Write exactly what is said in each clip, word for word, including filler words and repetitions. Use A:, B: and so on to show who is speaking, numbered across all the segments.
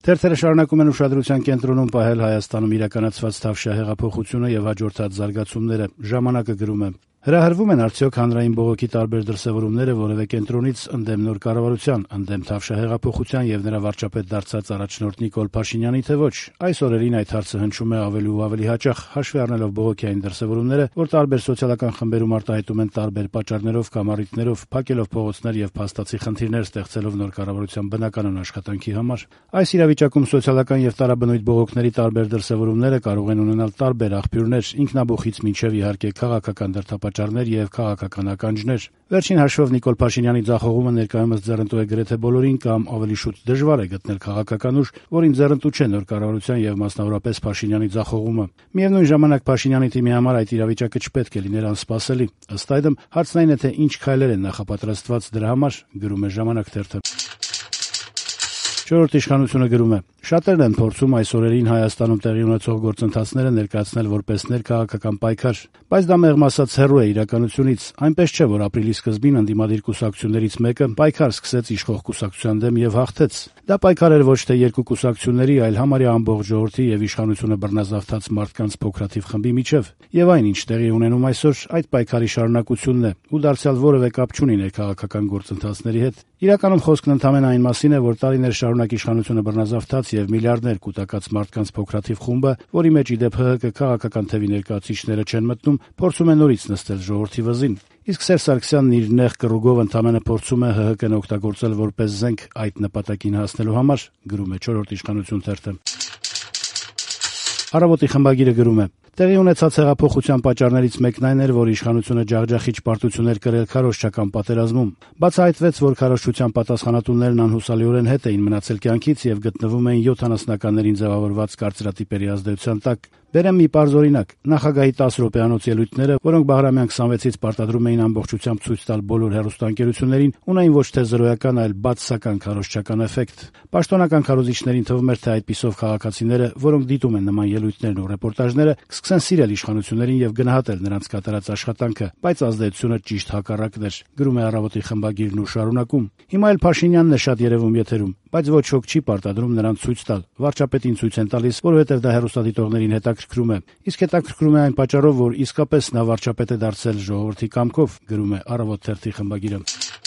A: Թերթերը շարունակում են ուշադրության կենտրոնում պահել Հայաստանում իրականացված Թավշյա հեղափոխությունը եւ հաջորդած զարգացումները։ Ժամանակը գրում է. Հրահրվում են արդյոք հանրային բողոքի տարբեր դրսևորումները որևէ կենտրոնից ընդդեմ նոր կառավարության, ընդդեմ Թավշյա հեղափոխության եւ նրա վարչապետ դարձած առաջնորդ Նիկոլ Փաշինյանի, թե ոչ։ Այս օրերին այդ հարցը հնչում է ավելի ու ավելի հաճախ, հաշվի առնելով բողոքային դրսևորումները, որ տարբեր սոցիալական խմբերում արտահայտում են տարբեր պատճառներով կամ առիթներով, փակելով փողոցներ եւ փաստացի խնդիրներ ստեղծելով նոր կառավարության բնականon աշխատանքի համար։ Այս իրավիճակում սոցիալական եւ տարաբնույթ բողոքների տարբեր դրսևորումները կարող են ունենալ տարբեր աղբյուրներ, ինքնաբուխից մինչեւ իհարկե քաղաքական դրդապատճառներ եւ քաղաքական ականջներ։ Վերջին հաշվով Նիկոլ Փաշինյանի ձախողումը ներկայումս ձեռնտու է գրեթե բոլորին կամ ավելի շուտ դժվար է գտնել քաղաքական ուժ, որին ձեռնտու չէ նոր կառավարության եւ մասնավորապես Փաշինյանի ձախողումը։ Միևնույն ժամանակ Փաշինյանի թիմի համար այդ իրավիճակը չպետք է լիներ անսպասելի։ Ըստ այդմ, հարցն այն է, թե ինչ քայլեր են նախապատրաստված դրա համար, գրում է Ժամանակ թերթը։ Չորրորդ իշխանությունը գրում է. Շատերն են փորձում այս օրերին Հայաստանում տեղի ունեցող գործընթացները ներկայացնել որպես ներքաղաքական պայքար, բայց դա մեղմ ասած հեռու է իրականությունից։ Այնպես չէ, որ ապրիլի սկզբին ընդդիմադիր կուսակցություններից մեկը պայքար սկսեց իշխող կուսակցության դեմ եւ հաղթեց։ Դա պայքար էր ոչ թե երկու կուսակցությունների, այլ համարյա ամբողջ ժողովրդի եւ իշխանությունը բռնազավթած մարդկանց փոքրաթիվ խմբի միջև։ Եվ այն, ինչ տեղի ունենում այսօր, այդ պայքարի շարունակությունն է ու դարձյալ որևէ կապ չունի ներքաղաքական գործընթացների հետ։ Իրականում խոսքն ընդամենը այն մասին է, որ տարիներ շարունակ իշխանությունը բռնազավթած եւ միլիարդներ կուտակած մարդկանց փոքրաթիվ խումբը, որի մեջ իդեպ ՀՀԿ քաղաքական թևի ներկայացուցիչները չեն մտնում, փորձում է նորից նստել ժողովրդի վզին։ Իսկ Սերժ Սարգսյանն իր նեղ կռուգով ընդամենը փորձում է ՀՀԿ-ն օգտագործել որպես զենք այդ նպատակին հասնելու համար, գրում է Չորրորդ իշխանություն թերթը։ Առավոտի խմբագիրը գրում է. Տեղի ունեցած հեղափոխության պատճառներից մեկն այն էր, որ իշխանությունը ջախջախիչ պարտություններ կրել քարոզչական պատերազմում։ Բացահայտվեց, որ քարոզչության պատասխանատուներն անհուսալիորեն հետ էին մնացել կյանքից եւ գտնվում էին յոթանասնականներին ձևավորված կարծրատիպերի ազդեցության տակ։ Բերեմ մի պարզ օրինակ. նախագահի տասը րոպեանոց ելույթները, որոնք Բահրամյան քսանվեցից պարտադրում էին ամբողջությամբ ցույց տալ բոլոր հեռուստաընկերություններին, ունեին ոչ թե զրոյական, այլ բացասական քարոզչական էֆեկտ։ Պաշտոնական քարոզիչներին թվում էր, թե այդպիսով քաղաքացիները, որոնք դիտում են նման ելույթներն ու ռեպորտաժները, կսկսեն սիրել իշխանություններին եւ գնահատել նրանց կատարած աշխատանքը, բայց ազդեցությունը ճիշտ հակառակն էր, գրում է Առավոտի խմբագիրն ու շարունակում. Հիմա էլ Փաշինյանն է շատ երևում եթերում, բայց ոչ ոք չի պարտադրում նրան ցույց տալ։ Վարչապետին ցույց են տալիս, որովհետեւ դա հեռուստադիտողներին հետաքրքրում է։ Իսկ հետաքրքրում է այն պատճառով, որ իսկապես նա վարչապետ է դարձել ժողովրդի կամքով, գրում է Առավոտ թերթի խմբագիրը։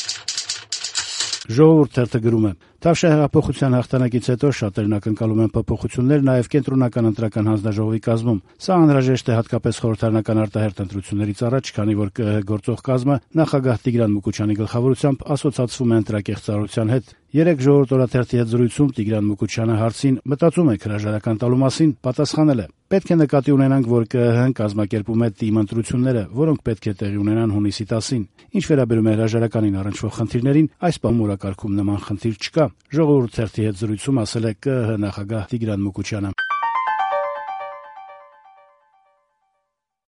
A: Ժողովուրդ թերթը գրում է. Թավշյա հեղափոխության հաղթանակից հետո շատերն ակնկալում են փոփոխություններ նաև կենտրոնական ընտրական հանձնաժողովի կազմում։ Սա անհրաժեշտ է հատկապես խորհրդարանական արտահերթ ընտրություններից առաջ, քանի որ ԿԸՀ գործող կազմը նախագահ Տիգրան Մուկուչյանի գլխավորությամբ ասոցացվում է ընտրակեղծարարության հետ։ Երեք Ժողովուրդ օրաթերթի հետ զրույցում Տիգրան Մուկուչյանը հարցին մտածում եք հրաժարական տալու մասին, պատասխանել է. Պետք է նկատի ունենանք, որ ԿԸՀ-ն կազմակերպում է թիմ ընտրությունները, որոնք պետք է տեղի ունենան հունիսի տասին։ Ինչ վերաբերում է հրաժարականին առնչվող խնդիրներին, այս պահում օրակարգում նման խնդիր չկա։ Ժողովուրդ թերթի հետ զրույցում ասել է ԿԸՀ նախագահ Տիգրան Մուկուչյանը։